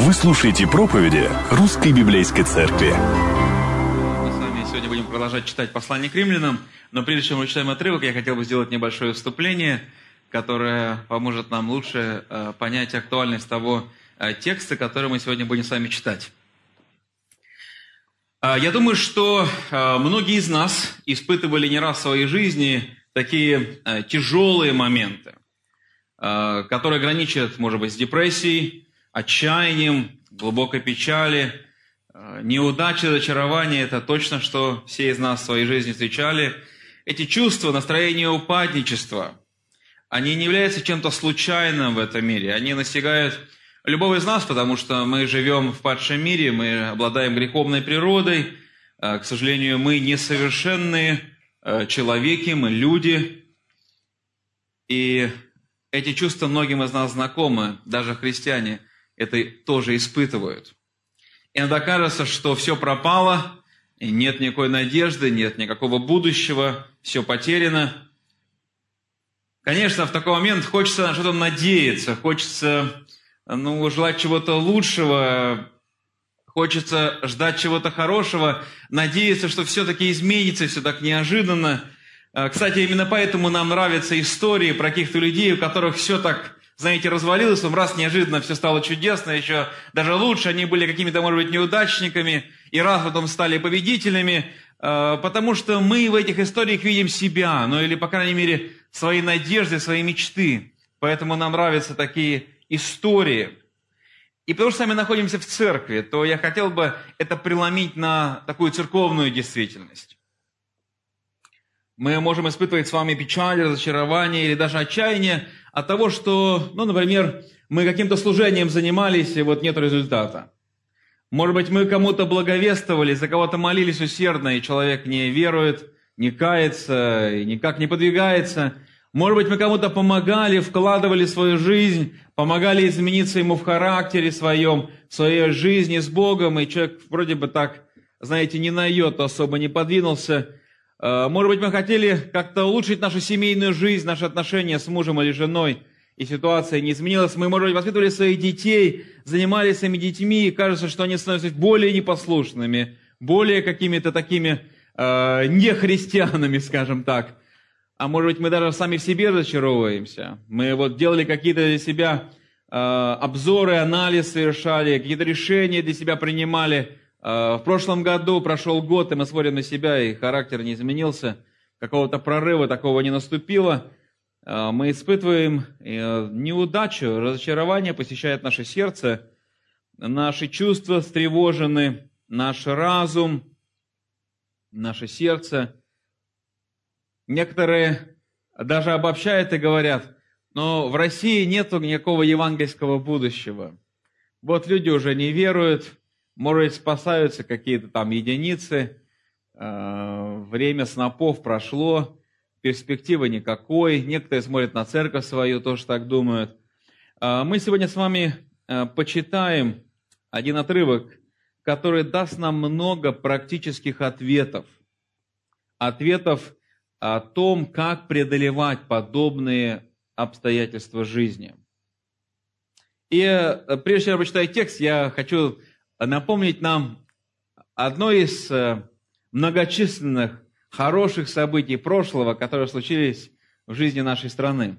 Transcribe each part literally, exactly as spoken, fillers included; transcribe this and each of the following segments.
Вы слушаете проповеди Русской Библейской Церкви. Мы с вами сегодня будем продолжать читать послание к римлянам, но прежде чем мы читаем отрывок, я хотел бы сделать небольшое вступление, которое поможет нам лучше э, понять актуальность того э, текста, который мы сегодня будем с вами читать. Э, я думаю, что э, многие из нас испытывали не раз в своей жизни такие э, тяжелые моменты, э, которые граничат, может быть, с депрессией, отчаянием, глубокой печали, неудачи, разочарования – это точно, что все из нас в своей жизни встречали. Эти чувства, настроение упадничества, они не являются чем-то случайным в этом мире. Они настигают любого из нас, потому что мы живем в падшем мире, мы обладаем греховной природой. К сожалению, мы несовершенные человеки, мы люди. И эти чувства многим из нас знакомы, даже христиане это тоже испытывают. Иногда кажется, что все пропало, и нет никакой надежды, нет никакого будущего, все потеряно. Конечно, в такой момент хочется на что-то надеяться, хочется ну, желать чего-то лучшего, хочется ждать чего-то хорошего, надеяться, что все-таки изменится, все так неожиданно. Кстати, именно поэтому нам нравятся истории про каких-то людей, у которых все так, знаете, развалилось, он раз неожиданно все стало чудесно, еще даже лучше, они были какими-то, может быть, неудачниками, и раз потом стали победителями, потому что мы в этих историях видим себя, ну или, по крайней мере, свои надежды, свои мечты. Поэтому нам нравятся такие истории. И потому что сами находимся в церкви, то я хотел бы это преломить на такую церковную действительность. Мы можем испытывать с вами печаль, разочарование или даже отчаяние от того, что, ну, например, мы каким-то служением занимались, и вот нет результата. Может быть, мы кому-то благовествовали, за кого-то молились усердно, и человек не верует, не кается, и никак не подвигается. Может быть, мы кому-то помогали, вкладывали в свою жизнь, помогали измениться ему в характере своем, в своей жизни с Богом, и человек вроде бы так, знаете, ни на йоту особо не подвинулся. Может быть, мы хотели как-то улучшить нашу семейную жизнь, наши отношения с мужем или женой, и ситуация не изменилась. Мы, может быть, воспитывали своих детей, занимались своими детьми, и кажется, что они становятся более непослушными, более какими-то такими э, нехристианами, скажем так. А может быть, мы даже сами в себе разочаровываемся. Мы вот делали какие-то для себя э, обзоры, анализ совершали, какие-то решения для себя принимали. В прошлом году прошел год, и мы смотрим на себя, и характер не изменился, какого-то прорыва такого не наступило. Мы испытываем неудачу, разочарование посещает наше сердце, наши чувства встревожены, наш разум, наше сердце. Некоторые даже обобщают и говорят, но в России нет никакого евангельского будущего. Вот люди уже не веруют, может быть, спасаются какие-то там единицы, время снопов прошло, перспективы никакой, некоторые смотрят на церковь свою, тоже так думают. Мы сегодня с вами почитаем один отрывок, который даст нам много практических ответов, ответов о том, как преодолевать подобные обстоятельства жизни. И прежде чем я прочитаю текст, я хочу напомнить нам одно из многочисленных хороших событий прошлого, которые случились в жизни нашей страны.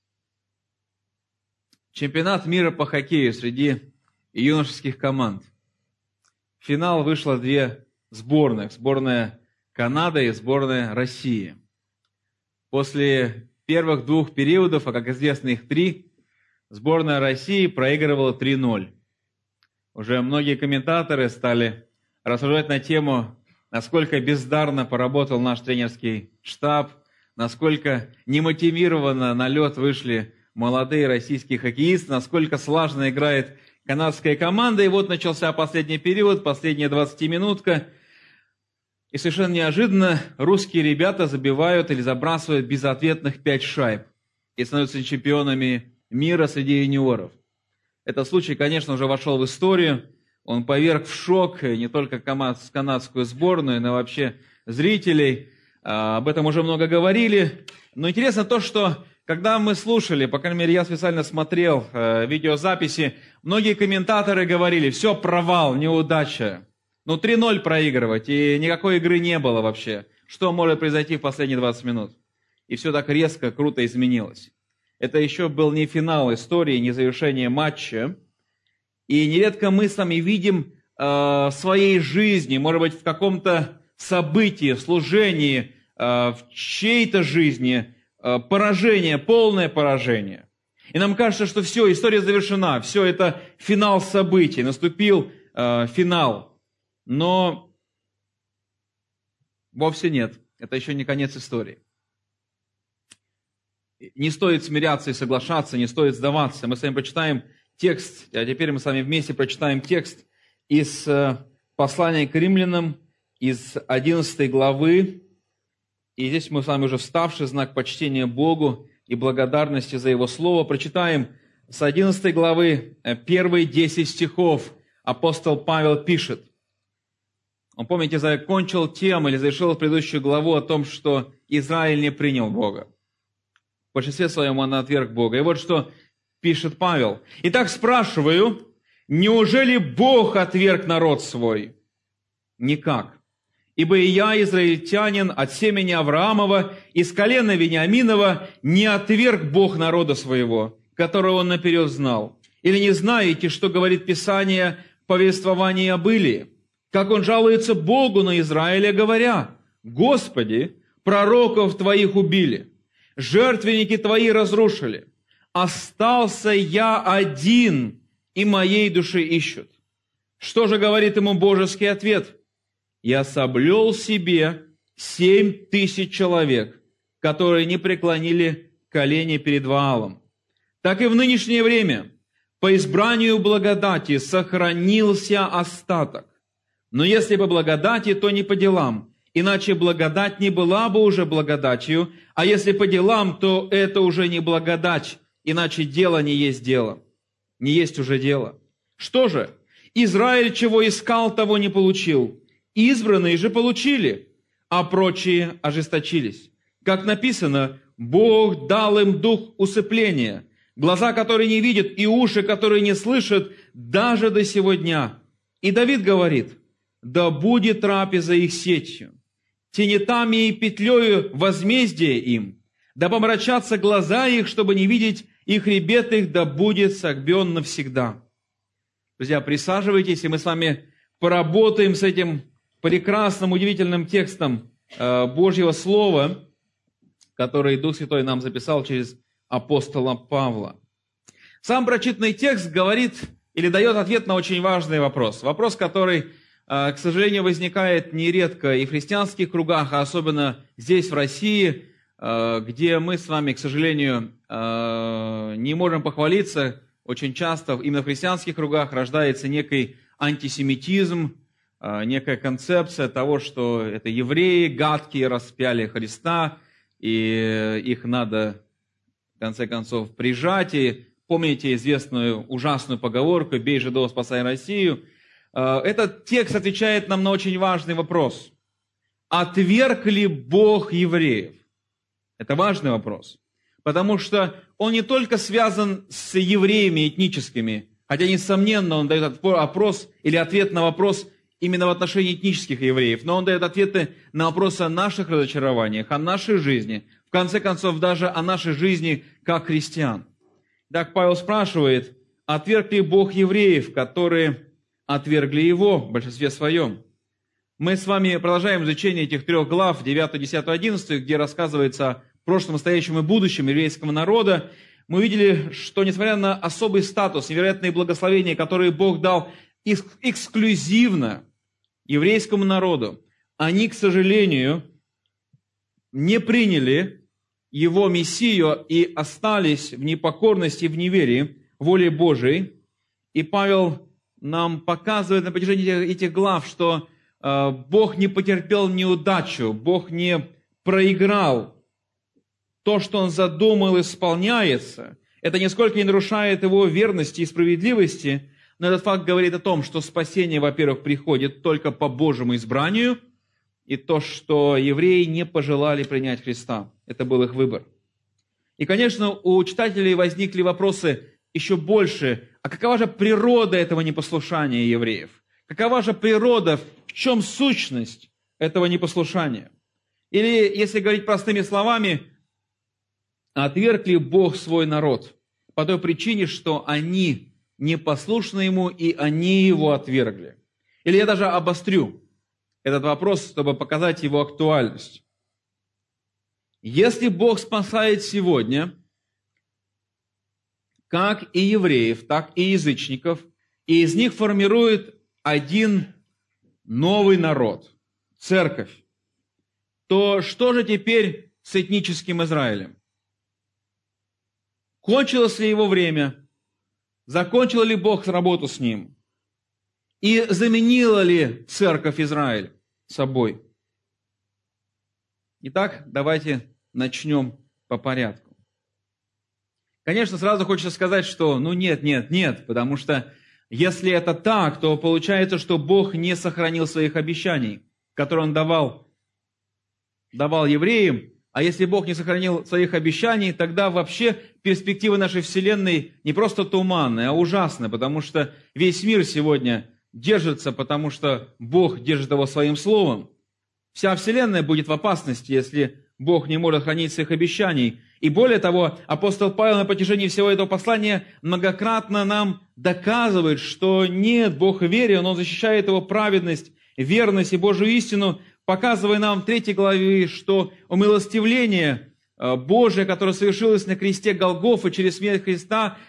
Чемпионат мира по хоккею среди юношеских команд. В финал вышло две сборных. Сборная Канады и сборная России. После первых двух периодов, а как известно их три, сборная России проигрывала три ноль. Уже многие комментаторы стали рассуждать на тему, насколько бездарно поработал наш тренерский штаб, насколько немотивированно на лед вышли молодые российские хоккеисты, насколько слаженно играет канадская команда. И вот начался последний период, последняя двадцатиминутка. И совершенно неожиданно русские ребята забивают или забрасывают безответных пять шайб и становятся чемпионами мира среди юниоров. Этот случай, конечно, уже вошел в историю, он поверг в шок не только канадскую сборную, но и вообще зрителей. Об этом уже много говорили. Но интересно то, что Когда мы слушали, по крайней мере, я специально смотрел э, видеозаписи, многие комментаторы говорили, все, провал, неудача. Ну, три ноль проигрывать, и никакой игры не было вообще. Что может произойти в последние двадцать минут? И все так резко, круто изменилось. Это еще был не финал истории, не завершение матча. И нередко мы с вами видим э, в своей жизни, может быть, в каком-то событии, в служении, э, в чьей-то жизни, поражение, полное поражение. И нам кажется, что все, история завершена, все, это финал событий, наступил э, финал. Но вовсе нет, это еще не конец истории. Не стоит смиряться и соглашаться, не стоит сдаваться. Мы с вами прочитаем текст, а теперь мы с вами вместе прочитаем текст из э, послания к римлянам, из одиннадцатой главы. И здесь мы с вами уже вставший знак почтения Богу и благодарности за Его Слово. Прочитаем с одиннадцатой главы первые десять стихов. Апостол Павел пишет. Он, помните, закончил тем или завершил предыдущую главу о том, что Израиль не принял Бога. В большинстве своем он отверг Бога. И вот что пишет Павел. «Итак, спрашиваю, неужели Бог отверг народ свой? Никак. Ибо и я, израильтянин, от семени Авраамова, из колена Вениаминова, не отверг Бог народа своего, которого он наперед знал. Или не знаете, что говорит Писание в повествовании об Илии? Как он жалуется Богу на Израиля, говоря, «Господи, пророков Твоих убили, жертвенники Твои разрушили, остался я один, и моей души ищут». Что же говорит ему божеский ответ? «Я соблюл себе семь тысяч человек, которые не преклонили колени перед Ваалом. Так и в нынешнее время по избранию благодати сохранился остаток. Но если по благодати, то не по делам, иначе благодать не была бы уже благодатью, а если по делам, то это уже не благодать, иначе дело не есть дело, не есть уже дело. Что же, Израиль чего искал, того не получил». Избранные же получили, а прочие ожесточились. Как написано, Бог дал им дух усыпления, глаза, которые не видят, и уши, которые не слышат, даже до сего дня. И Давид говорит, да будет трапеза их сетью, тенетами и петлею возмездие им, да помрачатся глаза их, чтобы не видеть, и хребет их да будет согбен навсегда. Друзья, присаживайтесь, и мы с вами поработаем с этим прекрасным, удивительным текстом э, Божьего Слова, который Дух Святой нам записал через апостола Павла. Сам прочитанный текст говорит или дает ответ на очень важный вопрос. Вопрос, который, э, к сожалению, возникает нередко и в христианских кругах, а особенно здесь, в России, э, где мы с вами, к сожалению, э, не можем похвалиться. Очень часто именно в христианских кругах рождается некий антисемитизм, некая концепция того, что это евреи гадкие распяли Христа, и их надо, в конце концов, прижать. И помните известную ужасную поговорку «Бей жидов, спасай Россию». Этот текст отвечает нам на очень важный вопрос. Отверг ли Бог евреев? Это важный вопрос, потому что он не только связан с евреями этническими, хотя, несомненно, он дает опрос или ответ на вопрос именно в отношении этнических евреев, но он дает ответы на вопросы о наших разочарованиях, о нашей жизни, в конце концов, даже о нашей жизни как христиан. Так Павел спрашивает, отверг ли Бог евреев, которые отвергли Его в большинстве своем? Мы с вами продолжаем изучение этих трех глав, девятую, десятую, одиннадцатую, где рассказывается о прошлом, настоящем и будущем еврейского народа. Мы видели, что несмотря на особый статус, невероятные благословения, которые Бог дал эксклюзивно еврейскому народу, они, к сожалению, не приняли Его Мессию и остались в непокорности и в неверии воле Божией. И Павел нам показывает на протяжении этих глав, что э, Бог не потерпел неудачу, Бог не проиграл. То, что Он задумал, исполняется. Это нисколько не нарушает Его верности и справедливости, но этот факт говорит о том, что спасение, во-первых, приходит только по Божьему избранию, и то, что евреи не пожелали принять Христа. Это был их выбор. И, конечно, у читателей возникли вопросы еще больше. А какова же природа этого непослушания евреев? Какова же природа, в чем сущность этого непослушания? Или, если говорить простыми словами, отверг ли Бог свой народ по той причине, что они непослушны Ему, и они Его отвергли? Или я даже обострю этот вопрос, чтобы показать его актуальность. Если Бог спасает сегодня, как и евреев, так и язычников, и из них формирует один новый народ, церковь, то что же теперь с этническим Израилем? Кончилось ли его время? Закончил ли Бог работу с ним? И заменила ли церковь Израиль собой? Итак, давайте начнем по порядку. Конечно, сразу хочется сказать, что ну нет, нет, нет, потому что если это так, то получается, что Бог не сохранил своих обещаний, которые Он давал, давал евреям. А если Бог не сохранил своих обещаний, тогда вообще перспективы нашей Вселенной не просто туманные, а ужасные, потому что весь мир сегодня держится, потому что Бог держит его своим словом. Вся Вселенная будет в опасности, если Бог не может хранить своих обещаний. И более того, апостол Павел на протяжении всего этого послания многократно нам доказывает, что нет, Бог верен, Он защищает его праведность, верность и Божию истину, показывая нам в третьей главе, что умилостивление Божие, которое совершилось на кресте Голгофы через смерть Христа,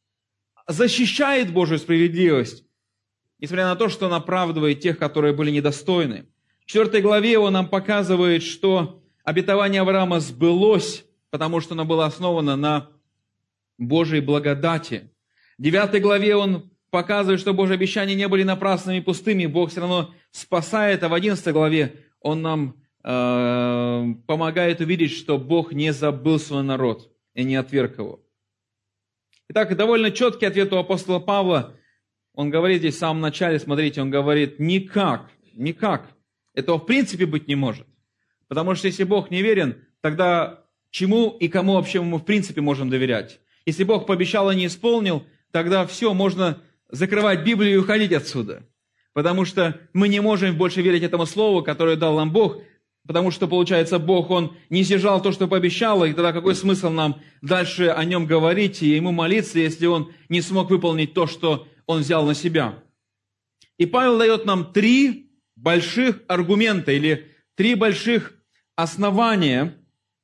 защищает Божию справедливость, несмотря на то, что Он оправдывает тех, которые были недостойны. В четвертой главе Он нам показывает, что обетование Авраама сбылось, потому что оно было основано на Божьей благодати. В девятой главе Он показывает, что Божьи обещания не были напрасными и пустыми, Бог все равно спасает, а в одиннадцатой главе Он нам э, помогает увидеть, что Бог не забыл свой народ и не отверг его. Итак, довольно четкий ответ у апостола Павла. Он говорит здесь в самом начале, смотрите, он говорит, никак, никак. Этого в принципе быть не может. Потому что если Бог не верен, тогда чему и кому вообще мы в принципе можем доверять? Если Бог пообещал и не исполнил, тогда все, можно закрывать Библию и уходить отсюда. Потому что мы не можем больше верить этому слову, которое дал нам Бог, потому что, получается, Бог, Он не сдержал то, что пообещал, и тогда какой смысл нам дальше о Нем говорить и Ему молиться, если Он не смог выполнить то, что Он взял на себя? И Павел дает нам три больших аргумента или три больших основания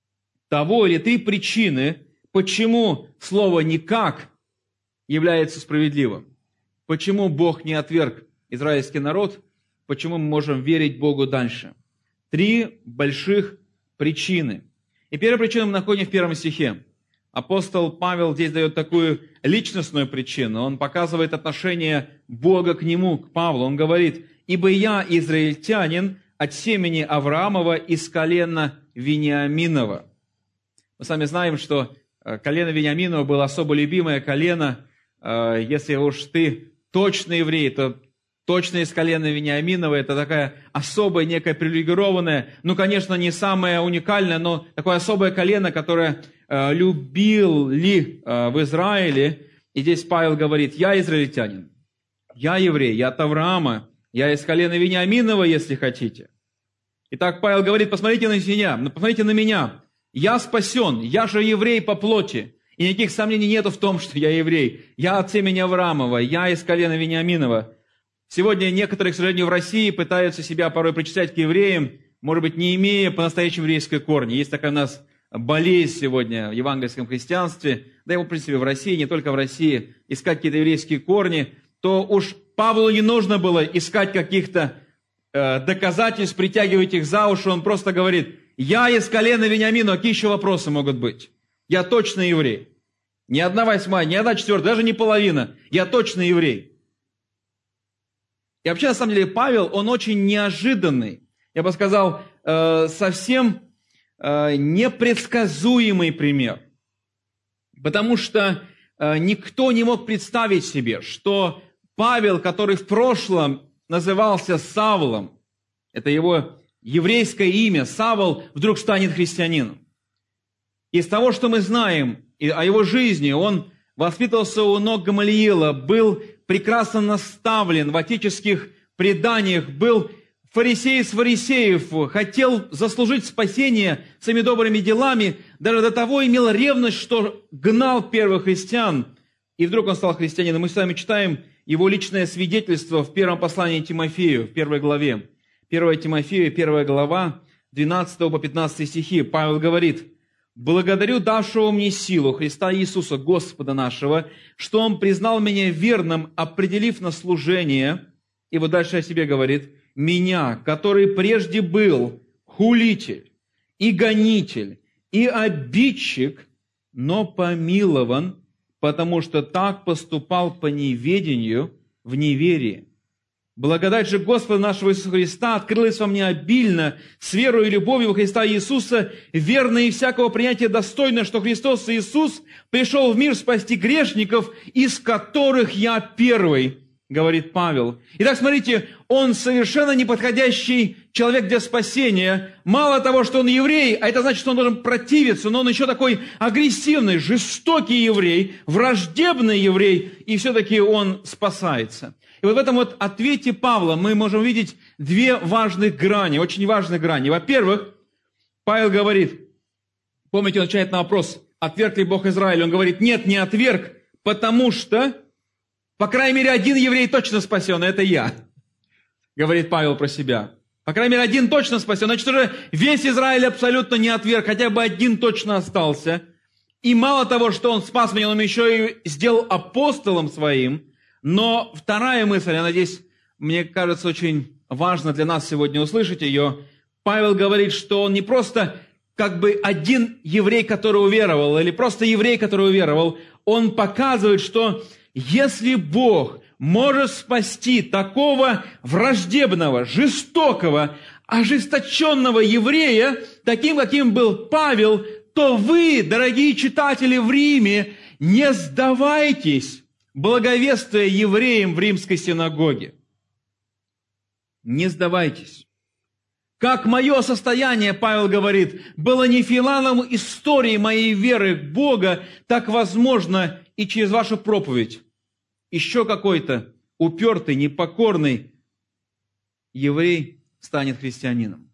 того, или три причины, почему слово «никак» является справедливым. Почему Бог не отверг израильский народ, почему мы можем верить Богу дальше. Три больших причины. И первая причина мы находим в первом стихе. Апостол Павел здесь дает такую личностную причину. Он показывает отношение Бога к нему, к Павлу. Он говорит, «Ибо я израильтянин от семени Авраамова из колена Вениаминова». Мы сами знаем, что колено Вениаминова было особо любимое колено. Если уж ты точный еврей, то точно из колена Вениаминова, это такая особая, некая привилегированная, ну, конечно, не самое уникальное, но такое особое колено, которое э, любили э, в Израиле. И здесь Павел говорит, я израильтянин, я еврей, я от Авраама, я из колена Вениаминова, если хотите. Итак, Павел говорит, посмотрите на меня, посмотрите на меня, я спасен, я же еврей по плоти. И никаких сомнений нету в том, что я еврей. Я от семени Авраамова, я из колена Вениаминова. Сегодня некоторые, к сожалению, в России пытаются себя порой причислять к евреям, может быть, не имея по-настоящему еврейской корни. Есть такая у нас болезнь сегодня в евангельском христианстве, да и, в принципе, в России, не только в России, искать какие-то еврейские корни, то уж Павлу не нужно было искать каких-то э, доказательств, притягивать их за уши. Он просто говорит, я из колена Вениамина, какие еще вопросы могут быть? Я точно еврей. Ни одна восьмая, ни одна четвертая, даже не половина. Я точно еврей. И вообще, на самом деле, Павел, он очень неожиданный, я бы сказал, э, совсем э, непредсказуемый пример. Потому что э, никто не мог представить себе, что Павел, который в прошлом назывался Савлом, это его еврейское имя, Савл, вдруг станет христианином. Из того, что мы знаем о его жизни, он воспитывался у ног Гамалиила, был прекрасно наставлен в отеческих преданиях, был фарисей из фарисеев, хотел заслужить спасение своими добрыми делами, даже до того имел ревность, что гнал первых христиан, и вдруг он стал христианином. Мы с вами читаем его личное свидетельство в первом послании Тимофею, в первой главе. первое Тимофея, первая глава, двенадцатый по пятнадцатый стихи. Павел говорит: «Благодарю давшего мне силу Христа Иисуса, Господа нашего, что Он признал меня верным, определив на служение». И вот дальше о себе говорит: «Меня, который прежде был хулитель и гонитель и обидчик, но помилован, потому что так поступал по неведению в неверии. Благодать же Господа нашего Иисуса Христа открылась во мне обильно, с верой и любовью во Христа Иисуса, верно и всякого принятия достойно, что Христос Иисус пришел в мир спасти грешников, из которых я первый», говорит Павел. Итак, смотрите, он совершенно неподходящий человек для спасения. Мало того, что он еврей, а это значит, что он должен противиться, но он еще такой агрессивный, жестокий еврей, враждебный еврей, и все-таки он спасается. И вот в этом вот ответе Павла мы можем увидеть две важных грани, очень важные грани. Во-первых, Павел говорит, помните, он отвечает на вопрос, отверг ли Бог Израиля? Он говорит, нет, не отверг, потому что, по крайней мере, один еврей точно спасен, и это я, говорит Павел про себя. По крайней мере, один точно спасен. Значит, уже весь Израиль абсолютно не отверг, хотя бы один точно остался. И мало того, что он спас меня, он еще и сделал апостолом своим. Но вторая мысль, я надеюсь, мне кажется, очень важно для нас сегодня услышать ее. Павел говорит, что он не просто как бы один еврей, который уверовал, или просто еврей, который уверовал. Он показывает, что если Бог может спасти такого враждебного, жестокого, ожесточенного еврея, таким, каким был Павел, то вы, дорогие читатели в Риме, не сдавайтесь, благовествуя евреям в римской синагоге. Не сдавайтесь. Как мое состояние, Павел говорит, было не финалом истории моей веры в Бога, так возможно и через вашу проповедь. Еще какой-то упертый, непокорный еврей станет христианином.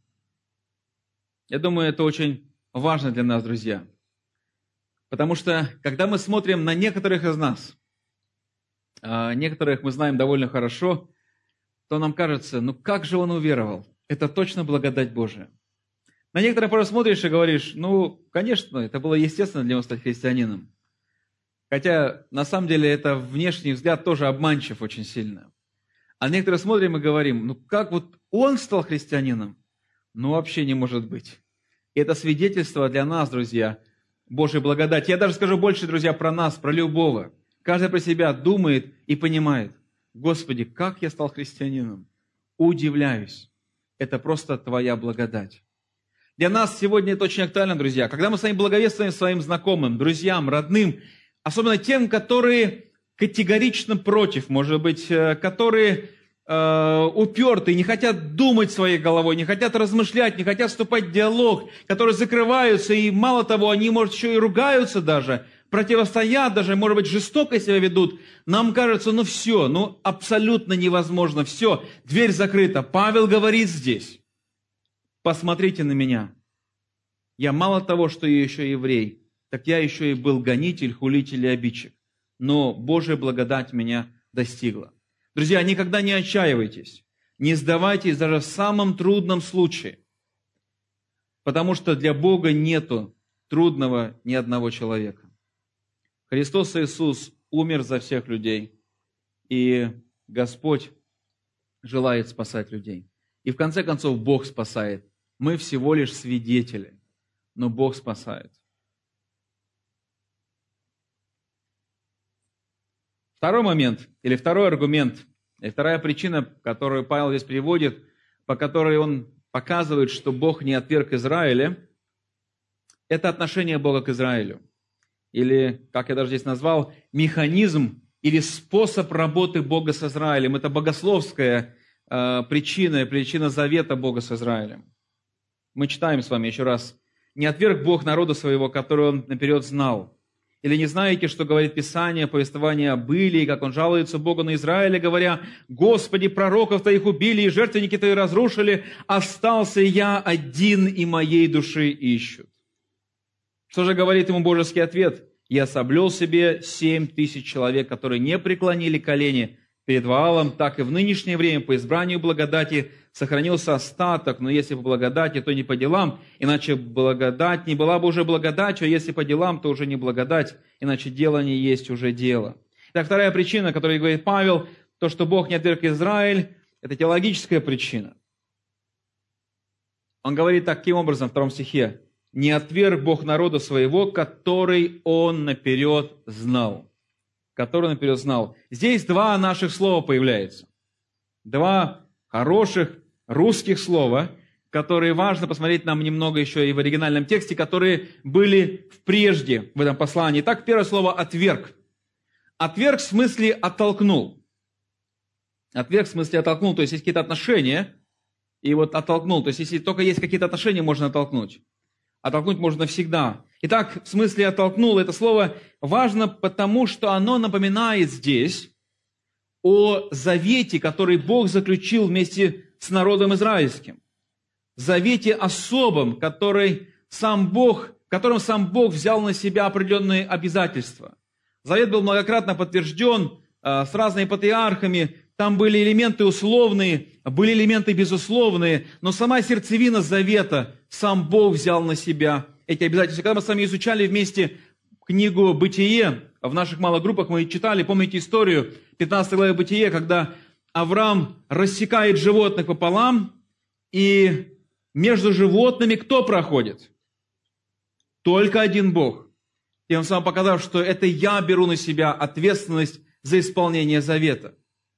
Я думаю, это очень важно для нас, друзья. Потому что, когда мы смотрим на некоторых из нас, некоторых мы знаем довольно хорошо, то нам кажется, ну как же он уверовал? Это точно благодать Божия. На некоторых порой смотришь и говоришь, ну, конечно, это было естественно для него стать христианином. Хотя, на самом деле, это внешний взгляд тоже обманчив очень сильно. А некоторые смотрим и говорим, ну как вот он стал христианином? Ну вообще не может быть. И это свидетельство для нас, друзья, Божьей благодати. Я даже скажу больше, друзья, про нас, про любого. Каждый про себя думает и понимает, Господи, как я стал христианином? Удивляюсь. Это просто Твоя благодать. Для нас сегодня это очень актуально, друзья. Когда мы с вами благовествуем своим знакомым, друзьям, родным, особенно тем, которые категорично против, может быть, которые э, уперты, не хотят думать своей головой, не хотят размышлять, не хотят вступать в диалог, которые закрываются, и мало того, они, может, еще и ругаются даже, противостоят даже, может быть, жестоко себя ведут. Нам кажется, ну все, ну абсолютно невозможно, все, дверь закрыта. Павел говорит здесь, посмотрите на меня. Я мало того, что я еще еврей, так я еще и был гонитель, хулитель и обидчик. Но Божья благодать меня достигла. Друзья, никогда не отчаивайтесь, не сдавайтесь даже в самом трудном случае, потому что для Бога нету трудного ни одного человека. Христос Иисус умер за всех людей, и Господь желает спасать людей. И в конце концов Бог спасает. Мы всего лишь свидетели, но Бог спасает. Второй момент, или второй аргумент, или вторая причина, которую Павел здесь приводит, по которой он показывает, что Бог не отверг Израиля, это отношение Бога к Израилю. Или, как я даже здесь назвал, механизм или способ работы Бога с Израилем. Это богословская э, причина, причина завета Бога с Израилем. Мы читаем с вами еще раз Не отверг Бог народа своего, который он наперед знал. Или не знаете, что говорит Писание, повествование об Илии, как он жалуется Богу на Израиле, говоря: «Господи, пророков Твоих убили, и жертвенники Твои разрушили, остался я один, и моей души ищут». Что же говорит ему божеский ответ? «Я соблюл себе семь тысяч человек, которые не преклонили колени перед Ваалом, так и в нынешнее время по избранию благодати сохранился остаток, но если по благодати, то не по делам, иначе благодать не была бы уже благодатью, а если по делам, то уже не благодать, иначе дело не есть уже дело». Итак, вторая причина, о которой говорит Павел, то, что Бог не отверг Израиль, это теологическая причина. Он говорит таким образом в втором стихе: «Не отверг Бог народа своего, который Он наперед знал». Который наперед знал. Здесь два наших слова появляются. Два хороших русских слова, которые важно посмотреть нам немного еще и в оригинальном тексте, которые были прежде в этом послании. Итак, первое слово «отверг». «Отверг» в смысле «оттолкнул». «Отверг» в смысле «оттолкнул», то есть есть какие-то отношения, и вот «оттолкнул». То есть если только есть какие-то отношения, можно оттолкнуть. Оттолкнуть можно всегда. Итак, в смысле «оттолкнул» это слово важно, потому что оно напоминает здесь о завете, который Бог заключил вместе с народом израильским. Завете особом, который сам Бог, в котором сам Бог взял на себя определенные обязательства. Завет был многократно подтвержден э, с разными патриархами. Там были элементы условные, были элементы безусловные, но сама сердцевина завета, сам Бог взял на себя эти обязательства. Когда мы с вами изучали вместе книгу «Бытие», в наших малых группах мы читали, помните историю пятнадцатой главы «Бытие», когда Авраам рассекает животных пополам, и между животными кто проходит? Только один Бог. Тем самым показав, что это я беру на себя ответственность за исполнение завета.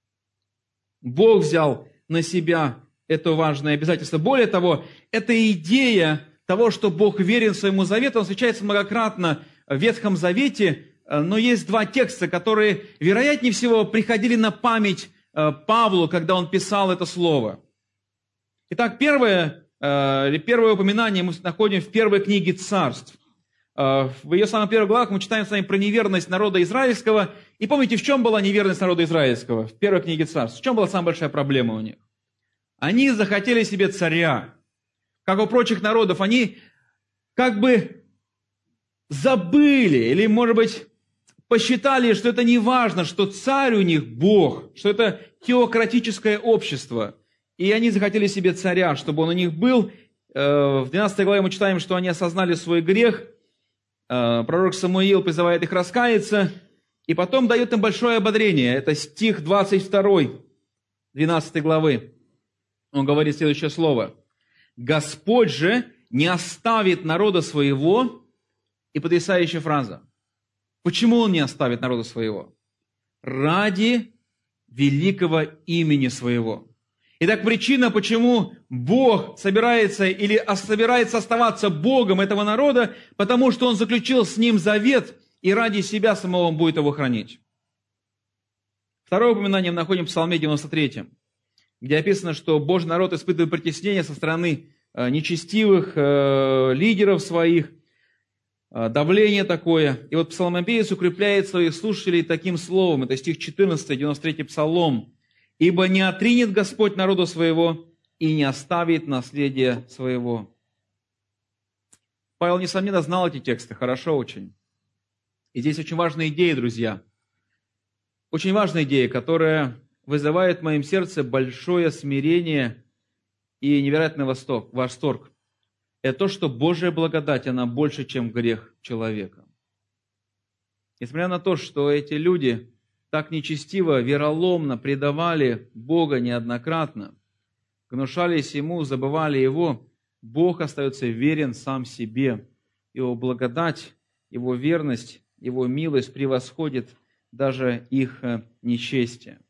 Бог взял на себя это важное обязательство. Более того, эта идея того, что Бог верен своему завету, он встречается многократно в Ветхом Завете, но есть два текста, которые, вероятнее всего, приходили на память Павлу, когда он писал это слово. Итак, первое, первое упоминание мы находим в первой книге Царств. В ее самых первых главах мы читаем с вами про неверность народа израильского. И помните, в чем была неверность народа израильского? В первой книге Царств. В чем была самая большая проблема у них? Они захотели себе царя. Как у прочих народов, они как бы забыли, или, может быть, посчитали, что это не важно, что царь у них Бог, что это теократическое общество. И они захотели себе царя, чтобы он у них был. В двенадцатой главе мы читаем, что они осознали свой грех. Пророк Самуил призывает их раскаяться, и потом дает им большое ободрение. Это стих двадцать два, двенадцатой главы. Он говорит следующее слово. «Господь же не оставит народа своего». И потрясающая фраза. Почему Он не оставит народа своего? Ради великого имени своего. Итак, причина, почему Бог собирается или собирается оставаться Богом этого народа, потому что Он заключил с ним завет, и ради себя самого Он будет его хранить. Второе упоминание мы находим в Псалме девяносто третьем, где описано, что Божий народ испытывает притеснение со стороны нечестивых лидеров своих, давление такое. И вот псалмопевец укрепляет своих слушателей таким словом. Это стих четырнадцатый, девяносто третий Псалом. «Ибо не отринет Господь народа своего и не оставит наследия своего». Павел, несомненно, знал эти тексты, хорошо очень. И здесь очень важная идея, друзья. Очень важная идея, которая вызывает в моем сердце большое смирение и невероятный восторг. Это то, что Божья благодать, она больше, чем грех человека. Несмотря на то, что эти люди так нечестиво, вероломно предавали Бога неоднократно, гнушались Ему, забывали Его, Бог остается верен сам себе. Его благодать, Его верность, Его милость превосходит даже их нечестие.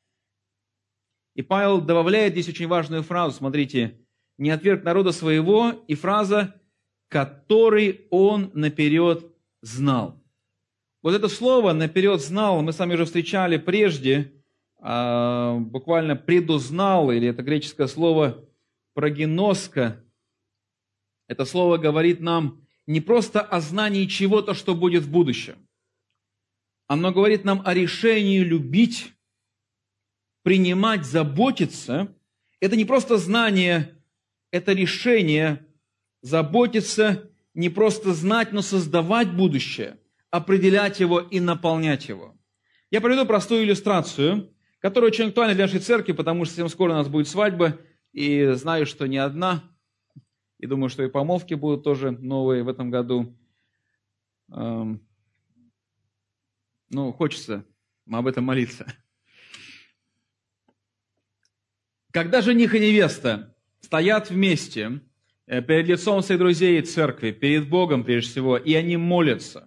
И Павел добавляет здесь очень важную фразу, смотрите, «Не отверг народа своего», и фраза «который он наперед знал». Вот это слово «наперед знал» мы с вами уже встречали прежде, а, буквально «предузнал», или это греческое слово «прогиноска». Это слово говорит нам не просто о знании чего-то, что будет в будущем. Оно говорит нам о решении любить, принимать, заботиться. Это не просто знание, это решение заботиться, не просто знать, но создавать будущее, определять его и наполнять его. Я приведу простую иллюстрацию, которая очень актуальна для нашей церкви, потому что совсем скоро у нас будет свадьба, и знаю, что не одна, и думаю, что и помолвки будут тоже новые в этом году. Ну, хочется об этом молиться. Когда жених и невеста стоят вместе перед лицом своих друзей и церкви, перед Богом прежде всего, и они молятся,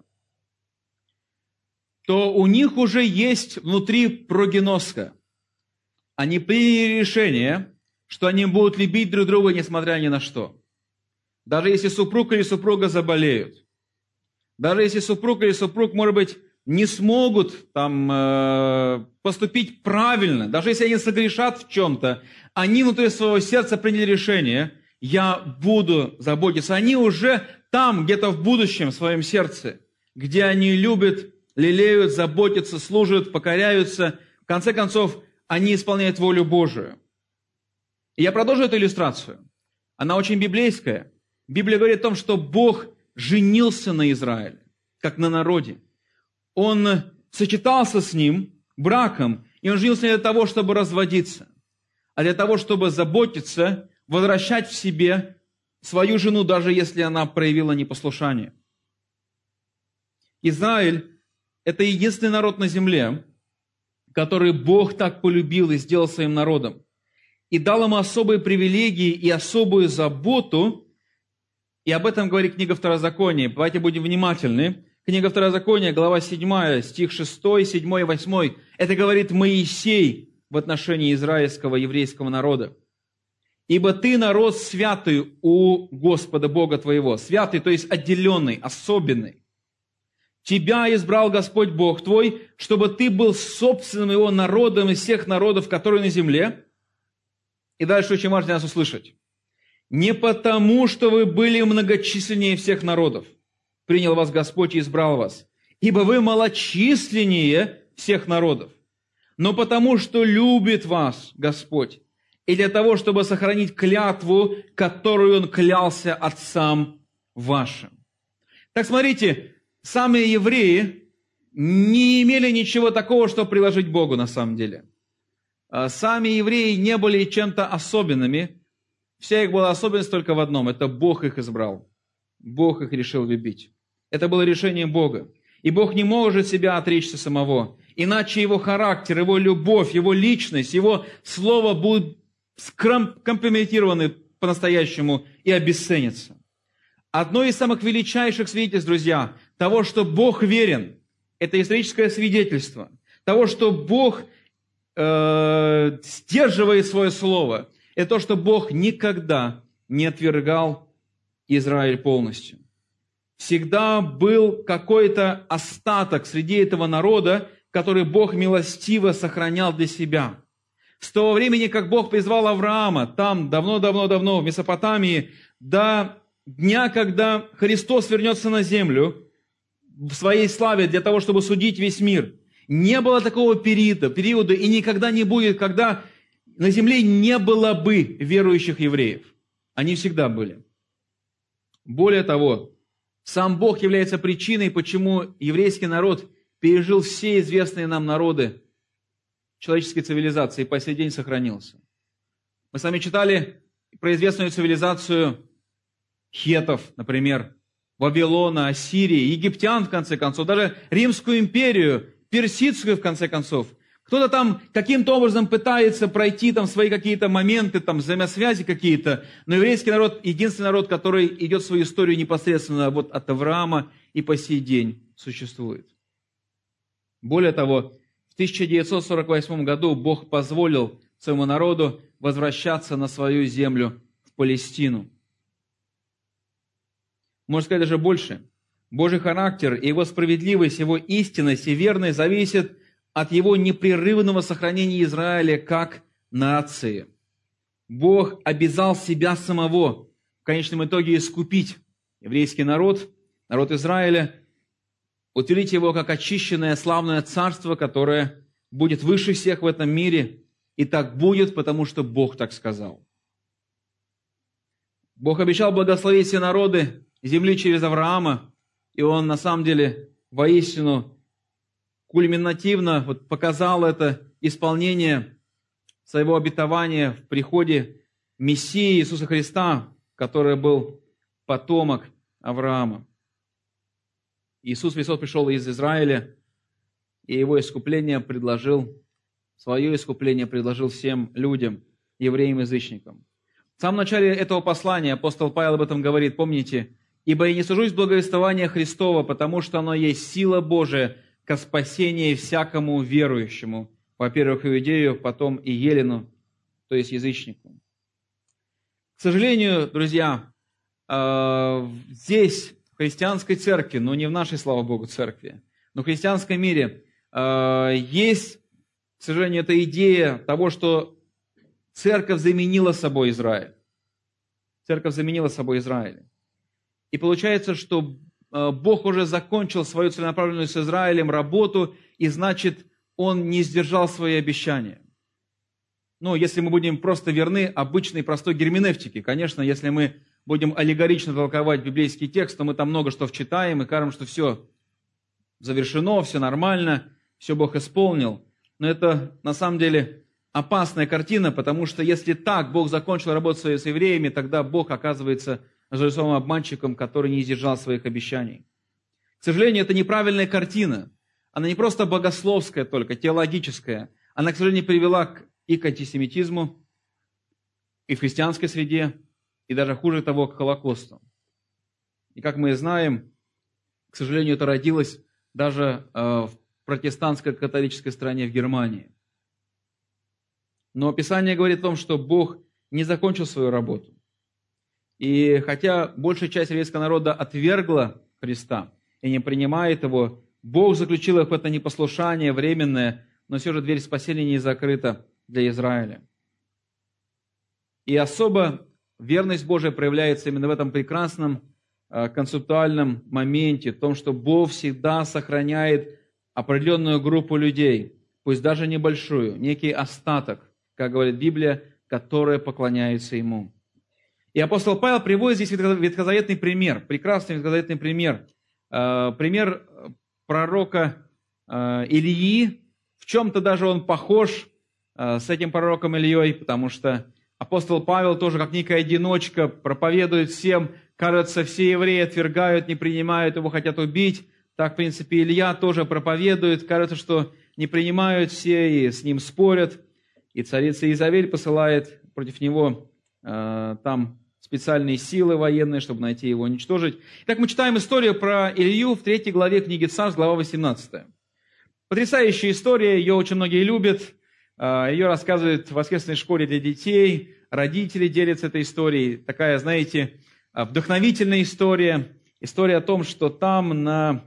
то у них уже есть внутри прогноска. Они приняли решение, что они будут любить друг друга, несмотря ни на что. Даже если супруг или супруга заболеют. Даже если супруг или супруг, может быть, не смогут там, э, поступить правильно. Даже если они согрешат в чем-то, они внутри своего сердца приняли решение, я буду заботиться. Они уже там, где-то в будущем, в своем сердце, где они любят, лелеют, заботятся, служат, покоряются. В конце концов, они исполняют волю Божию. И я продолжу эту иллюстрацию. Она очень библейская. Библия говорит о том, что Бог женился на Израиле, как на народе. Он сочетался с ним браком, и он женился не для того, чтобы разводиться, а для того, чтобы заботиться, возвращать в себе свою жену, даже если она проявила непослушание. Израиль – это единственный народ на земле, который Бог так полюбил и сделал своим народом, и дал ему особые привилегии и особую заботу, и об этом говорит книга Второзакония. Давайте будем внимательны. Книга Второзакония, глава седьмая, стих шестой, седьмой и восьмой. Это говорит Моисей в отношении израильского еврейского народа. «Ибо ты народ святый у Господа Бога твоего». Святый, то есть отделенный, особенный. «Тебя избрал Господь Бог твой, чтобы ты был собственным его народом из всех народов, которые на земле». И дальше очень важно нас услышать. «Не потому, что вы были многочисленнее всех народов, принял вас Господь и избрал вас, ибо вы малочисленнее всех народов, но потому, что любит вас Господь, и для того, чтобы сохранить клятву, которую Он клялся отцам вашим». Так смотрите, сами евреи не имели ничего такого, что приложить Богу на самом деле. Сами евреи не были чем-то особенными. Вся их была особенность только в одном. Это Бог их избрал. Бог их решил любить. Это было решением Бога. И Бог не может себя отречься самого. Иначе Его характер, Его любовь, Его личность, Его слово будут скомпрометированы по-настоящему и обесценятся. Одно из самых величайших свидетельств, друзья, того, что Бог верен, это историческое свидетельство. Того, что Бог э, сдерживает свое слово. Это то, что Бог никогда не отвергал Израиль полностью. Всегда был какой-то остаток среди этого народа, который Бог милостиво сохранял для себя. С того времени, как Бог призвал Авраама, там давно-давно-давно, в Месопотамии, до дня, когда Христос вернется на землю в своей славе для того, чтобы судить весь мир, не было такого периода, периода и никогда не будет, когда на земле не было бы верующих евреев. Они всегда были. Более того, сам Бог является причиной, почему еврейский народ пережил все известные нам народы человеческой цивилизации и по сей день сохранился. Мы с вами читали про известную цивилизацию хеттов, например, Вавилона, Ассирии, египтян, в конце концов, даже Римскую империю, персидскую, в конце концов. Кто-то там каким-то образом пытается пройти там свои какие-то моменты, там взаимосвязи какие-то, но еврейский народ – единственный народ, который идет свою историю непосредственно вот от Авраама и по сей день существует. Более того, в тысяча девятьсот сорок восьмом году Бог позволил своему народу возвращаться на свою землю в Палестину. Можно сказать даже больше. Божий характер и Его справедливость, Его истинность и верность зависят от Его непрерывного сохранения Израиля как нации. Бог обязал себя самого в конечном итоге искупить еврейский народ, народ Израиля, утвердить его как очищенное славное царство, которое будет выше всех в этом мире. И так будет, потому что Бог так сказал. Бог обещал благословить все народы земли через Авраама, и Он на самом деле воистину кульминативно вот показал это исполнение своего обетования в приходе Мессии Иисуса Христа, который был потомок Авраама. Иисус Христос пришел из Израиля, и Его искупление предложил, свое искупление предложил всем людям, евреям-язычникам. В самом начале этого послания апостол Павел об этом говорит, помните, «Ибо я не сужусь благовествования Христова, потому что оно есть сила Божия ко спасению всякому верующему, во-первых, иудею, потом и елену, то есть язычнику». К сожалению, друзья, здесь, в христианской церкви, но не в нашей, слава Богу, церкви, но в христианском мире есть, к сожалению, эта идея того, что церковь заменила собой Израиль. Церковь заменила собой Израиль. И получается, что Бог уже закончил свою целенаправленную с Израилем работу, и значит, Он не сдержал свои обещания. Ну, если мы будем просто верны обычной простой герменевтике, конечно, если мы будем аллегорично толковать библейский текст, то мы там много что вчитаем и кажем, что все завершено, все нормально, все Бог исполнил. Но это на самом деле опасная картина, потому что если так Бог закончил работу свою с евреями, тогда Бог оказывается разрисованным обманщиком, который не сдержал своих обещаний. К сожалению, это неправильная картина. Она не просто богословская только, теологическая. Она, к сожалению, привела к, и к антисемитизму, и в христианской среде, и даже хуже того, к Холокосту. И как мы знаем, к сожалению, это родилось даже э, в протестантской католической стране в Германии. Но Писание говорит о том, что Бог не закончил свою работу. И хотя большая часть еврейского народа отвергла Христа и не принимает Его, Бог заключил их в это непослушание временное, но все же дверь спасения не закрыта для Израиля. И особо верность Божия проявляется именно в этом прекрасном э, концептуальном моменте, в том, что Бог всегда сохраняет определенную группу людей, пусть даже небольшую, некий остаток, как говорит Библия, которые поклоняются Ему. И апостол Павел приводит здесь ветхозаветный пример, прекрасный ветхозаветный пример, э, пример пророка э, Илии. В чем-то даже он похож э, с этим пророком Ильей, потому что апостол Павел тоже, как некая одиночка, проповедует всем, кажется, все евреи отвергают, не принимают его, хотят убить. Так, в принципе, Илья тоже проповедует, кажется, что не принимают все и с ним спорят. И царица Изавель посылает против него э, там специальные силы военные, чтобы найти его, уничтожить. Итак, мы читаем историю про Илью в третьей главе книги Царств, глава восемнадцатая. Потрясающая история, ее очень многие любят. Ее рассказывают в воскресной школе для детей, родители делятся этой историей. Такая, знаете, вдохновительная история. История о том, что там на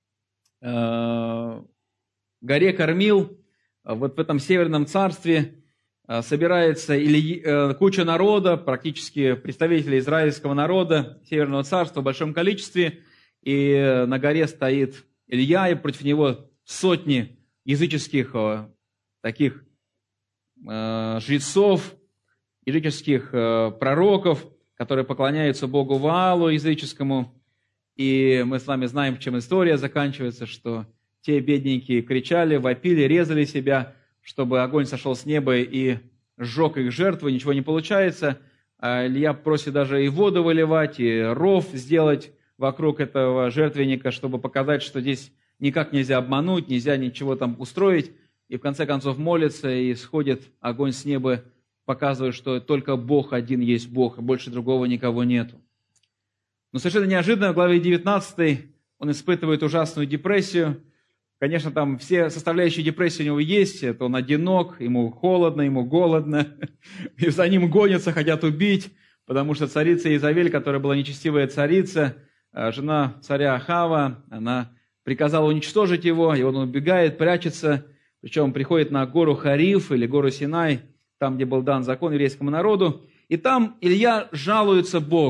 э, горе Кормил, вот в этом северном царстве, собирается или, э, куча народа, практически представители израильского народа, северного царства в большом количестве. И на горе стоит Илья, и против него сотни языческих э, таких э, жрецов, языческих э, пророков, которые поклоняются Богу Ваалу языческому. И мы с вами знаем, чем история заканчивается, что те бедненькие кричали, вопили, резали себя, чтобы огонь сошел с неба и сжег их жертвы, ничего не получается. А Илья просит даже и воду выливать, и ров сделать вокруг этого жертвенника, чтобы показать, что здесь никак нельзя обмануть, нельзя ничего там устроить. И в конце концов молится, и сходит огонь с неба, показывая, что только Бог один есть Бог, и больше другого никого нету. Но совершенно неожиданно в главе девятнадцатой он испытывает ужасную депрессию. Конечно, там все составляющие депрессии у него есть. Это он одинок, ему холодно, ему голодно. И за ним гонятся, хотят убить, потому что царица Изавель, которая была нечестивая царица, жена царя Ахава, она приказала уничтожить его, и он убегает, прячется. Причем он приходит на гору Хариф или гору Синай, там, где был дан закон еврейскому народу. И там Илья жалуется Богу.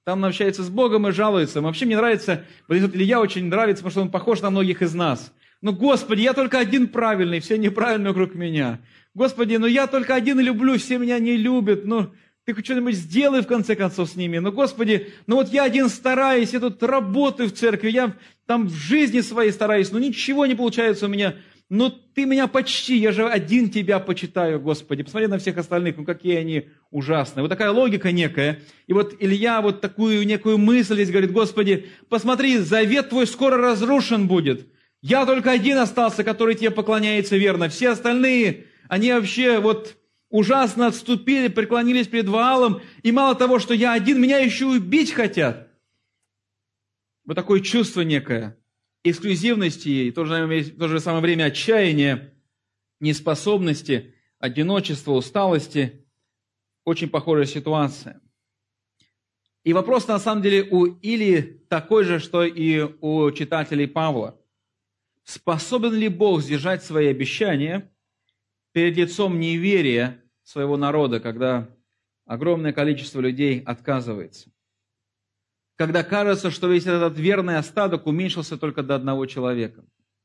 Там он общается с Богом и жалуется. Вообще мне нравится, вот этот Илья очень нравится, потому что он похож на многих из нас. Ну, Господи, я только один правильный, все неправильные вокруг меня. Господи, ну я только один люблю, все меня не любят. Ну, Ты хоть что-нибудь сделай, в конце концов, с ними. Ну, Господи, ну вот я один стараюсь, я тут работаю в церкви, я там в жизни своей стараюсь, но ничего не получается у меня. Ну, Ты меня почти, я же один Тебя почитаю, Господи. Посмотри на всех остальных, ну какие они ужасные. Вот такая логика некая. И вот Илья вот такую некую мысль здесь говорит: Господи, посмотри, завет Твой скоро разрушен будет. Я только один остался, который Тебе поклоняется верно. Все остальные, они вообще вот ужасно отступили, преклонились пред Ваалом. И мало того, что я один, меня еще убить хотят. Вот такое чувство некое эксклюзивности и в то же, в то же самое время отчаяния, неспособности, одиночества, усталости. Очень похожая ситуация. И вопрос на самом деле у Илии такой же, что и у читателей Павла. Способен ли Бог сдержать свои обещания перед лицом неверия своего народа, когда огромное количество людей отказывается? Когда кажется, что весь этот верный остаток уменьшился только до одного человека.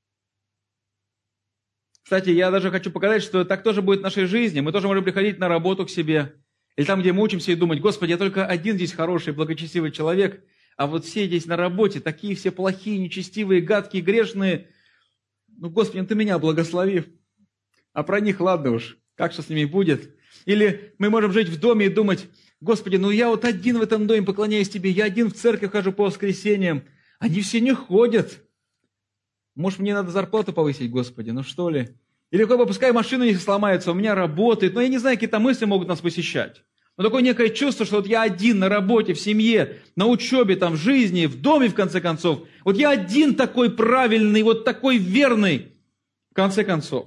Кстати, я даже хочу показать, что так тоже будет в нашей жизни. Мы тоже можем приходить на работу к себе, или там, где мы учимся, и думать: Господи, я только один здесь хороший, благочестивый человек, а вот все здесь на работе такие все плохие, нечестивые, гадкие, грешные. Ну, Господи, ну Ты меня благослови. А про них ладно уж, как что с ними будет. Или мы можем жить в доме и думать: Господи, ну я вот один в этом доме поклоняюсь Тебе, я один в церковь хожу по воскресеньям, они все не ходят. Может, мне надо зарплату повысить, Господи, ну что ли? Или как бы пускай машина у них сломается, у меня работает, но я не знаю, какие-то мысли могут нас посещать. Но такое некое чувство, что вот я один на работе, в семье, на учебе, там, в жизни, в доме, в конце концов. Вот я один такой правильный, вот такой верный, в конце концов.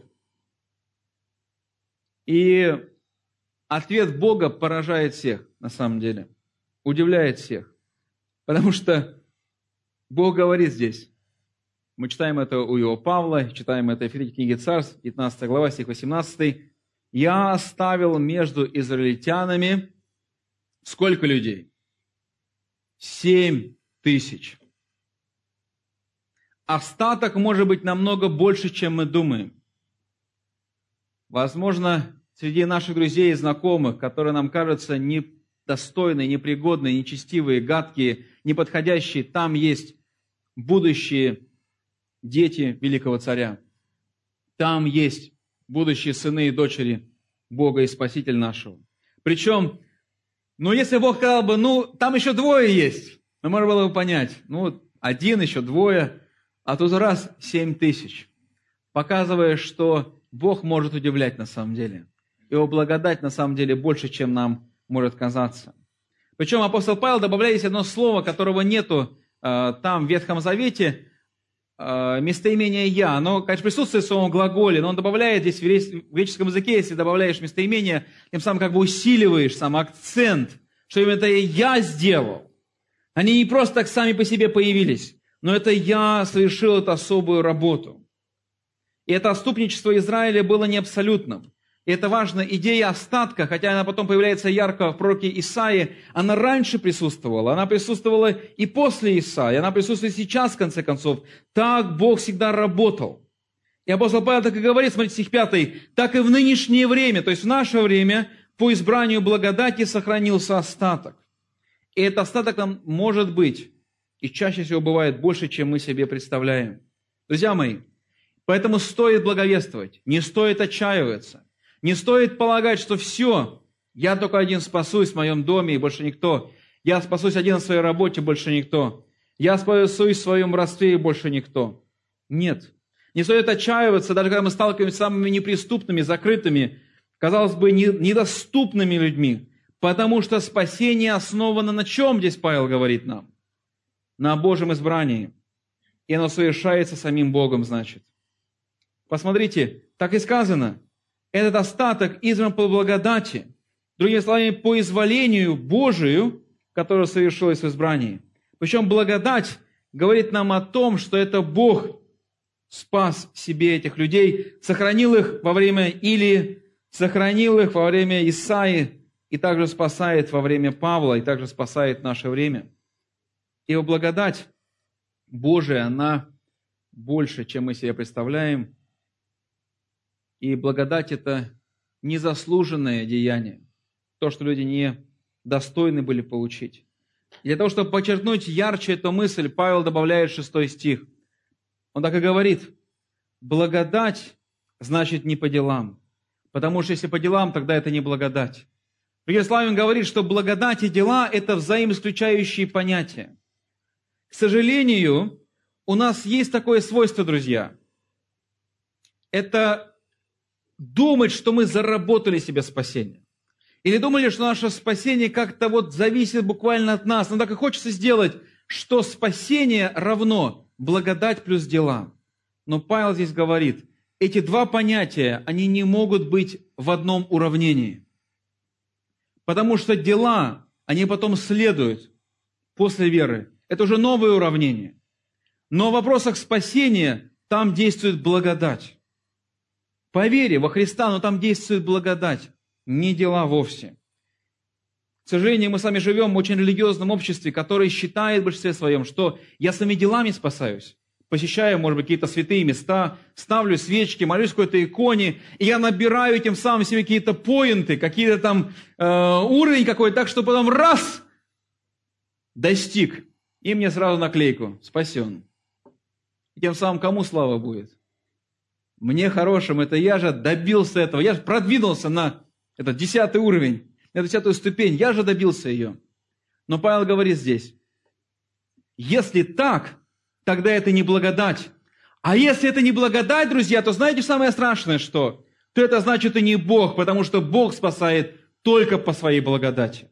И ответ Бога поражает всех, на самом деле. Удивляет всех. Потому что Бог говорит здесь. Мы читаем это у Иоанна Павла, читаем это в книге Царств, пятнадцатая глава, стих восемнадцатый. «Я оставил между израильтянами» сколько людей? Семь тысяч. Остаток может быть намного больше, чем мы думаем. Возможно, среди наших друзей и знакомых, которые нам кажутся недостойные, непригодные, нечестивые, гадкие, неподходящие, там есть будущие дети великого царя. Там есть будущие сыны и дочери Бога и Спасителя нашего. Причем, ну если Бог сказал бы: ну там еще двое есть, мы можно было бы понять, ну один, еще двое, а тут раз семь тысяч. Показывая, что Бог может удивлять на самом деле. Его благодать на самом деле больше, чем нам может казаться. Причем апостол Павел добавляет здесь одно слово, которого нету э, там в Ветхом Завете, э, местоимение «я». Оно, конечно, присутствует в своем глаголе, но он добавляет здесь в греческом языке, если добавляешь местоимение, тем самым как бы усиливаешь сам акцент, что именно это «я» сделал. Они не просто так сами по себе появились, но это «я» совершил эту особую работу. И это отступничество Израиля было не абсолютным. И это важно, идея остатка, хотя она потом появляется ярко в пророке Исаии, она раньше присутствовала, она присутствовала и после Исаии, она присутствует сейчас, в конце концов. Так Бог всегда работал. И апостол Павел так и говорит, смотрите, стих пятый, так и в нынешнее время, то есть в наше время, по избранию благодати сохранился остаток. И этот остаток нам может быть, и чаще всего бывает больше, чем мы себе представляем. Друзья мои, поэтому стоит благовествовать, не стоит отчаиваться. Не стоит полагать, что все, я только один спасусь в моем доме и больше никто. Я спасусь один на своей работе, больше никто. Я спасусь в своем родстве и больше никто. Нет. Не стоит отчаиваться, даже когда мы сталкиваемся с самыми неприступными, закрытыми, казалось бы, недоступными людьми. Потому что спасение основано на чем, здесь Павел говорит нам? На Божьем избрании. И оно совершается самим Богом, значит. Посмотрите, так и сказано. Этот остаток избран по благодати, другими словами, по изволению Божию, которое совершилось в избрании. Причем благодать говорит нам о том, что это Бог спас себе этих людей, сохранил их во время Илии, сохранил их во время Исаии, и также спасает во время Павла, и также спасает в наше время. И его благодать Божия, она больше, чем мы себе представляем. И благодать – это незаслуженное деяние, то, что люди не достойны были получить. И для того, чтобы подчеркнуть ярче эту мысль, Павел добавляет шестой стих. Он так и говорит: благодать значит не по делам, потому что если по делам, тогда это не благодать. Другими словами, он говорит, что благодать и дела – это взаимоисключающие понятия. К сожалению, у нас есть такое свойство, друзья. Это думать, что мы заработали себе спасение. Или думали, что наше спасение как-то вот зависит буквально от нас. Но так и хочется сделать, что спасение равно благодать плюс дела. Но Павел здесь говорит, эти два понятия, они не могут быть в одном уравнении. Потому что дела, они потом следуют после веры. Это уже новое уравнение. Но в вопросах спасения там действует благодать. По вере во Христа, но там действует благодать, не дела вовсе. К сожалению, мы с вами живем в очень религиозном обществе, которое считает в большинстве своем, что я своими делами спасаюсь. Посещаю, может быть, какие-то святые места, ставлю свечки, молюсь какой-то иконе, и я набираю тем самым себе какие-то поинты, какие-то там э, уровень какой-то, так что потом раз, достиг, и мне сразу наклейку, спасен. И тем самым кому слава будет? Мне хорошим, это я же добился этого, я же продвинулся на этот десятый уровень, на десятую ступень, я же добился ее. Но Павел говорит здесь, если так, тогда это не благодать. А если это не благодать, друзья, то знаете самое страшное, что? То это значит и не Бог, потому что Бог спасает только по своей благодати.